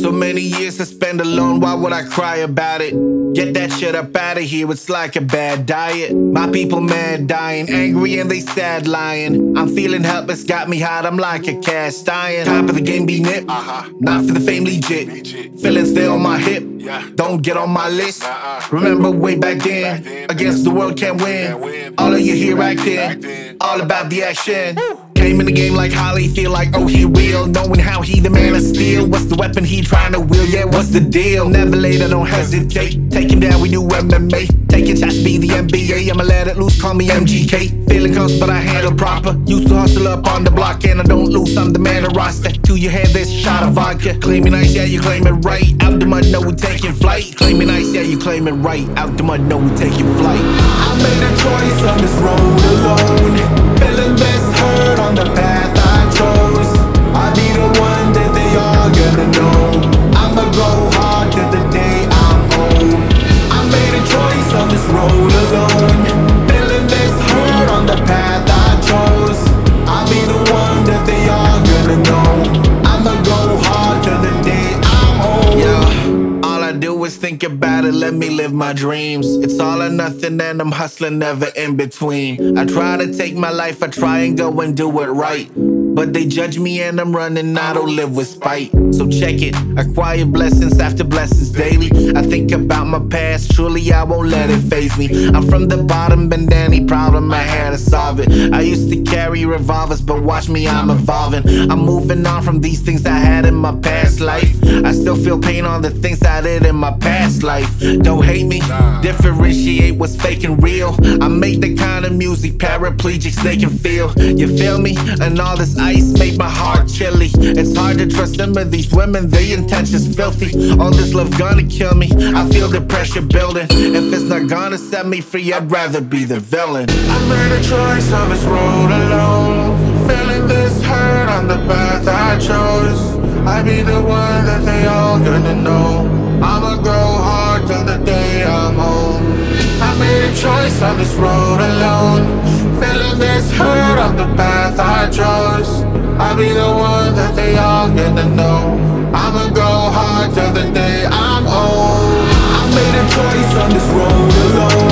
So many years to spend alone, why would I cry about it? Get that shit up out of here, it's like a bad diet. My people mad, dying, angry and they sad lying. I'm feeling helpless, got me hot, I'm like a cast iron. Top of the game be nipped, not for the fame legit. Feelings stay on my hip, don't get on my list. Remember way back then, against the world can't win. All of you here acting, all about the action. Came in the game like Holly, feel like oh he real. Knowing how he the man of steel. What's the weapon he trying to wield? Yeah, what's the deal? Never later, don't hesitate. Take him down, we do MMA. Taking shots, be the NBA. I'ma let it loose, call me MGK. Feeling close, but I handle proper. Used to hustle up on the block, and I don't lose, I'm the man of roster. To your head, this shot of vodka. Claiming nice, yeah, you claim it right. Out the mud, no, we taking flight. Claiming nice, yeah, you claim it right. Out the mud, no, we taking flight. I made a choice on this road alone. Feeling this hurt on the path I chose. I'll be the one that they all gonna know. I'ma go hard till the day I'm old. I made a choice on this road alone. Feeling this hurt on the path I chose. I'll be the one that they all gonna know. I'ma go hard till the day I'm old. Yeah, all I do is think about it, let me live my dreams. It's all or nothing and I'm hustling, never in between. I try to take my life, I try and go and do it right. But they judge me and I'm running, I don't live with spite. So check it, acquire blessings after blessings daily. I think about my past, truly I won't let it faze me. I'm from the bottom, been any problem I had to solve it. I used to carry revolvers, but watch me, I'm evolving. I'm moving on from these things I had in my past life. I still feel pain on the things I did in my past life. Don't hate me, differentiate what's fake and real. I make the kind of music paraplegics they can feel. You feel me? And all this ice make my heart chilly. It's hard to trust some of these women, their intentions filthy. All this love gonna kill me, I feel the pressure building. If it's not gonna set me free, I'd rather be the villain. I made a choice on this road alone. Feeling this hurt on the path I chose. I be the one that they all gonna know. I'ma go hard till the day I'm old. I made a choice on this road alone. Feeling this hurt on the path I chose. I'll be the one that they all gonna know. I'ma go hard till the day I'm old. I made a choice on this road alone.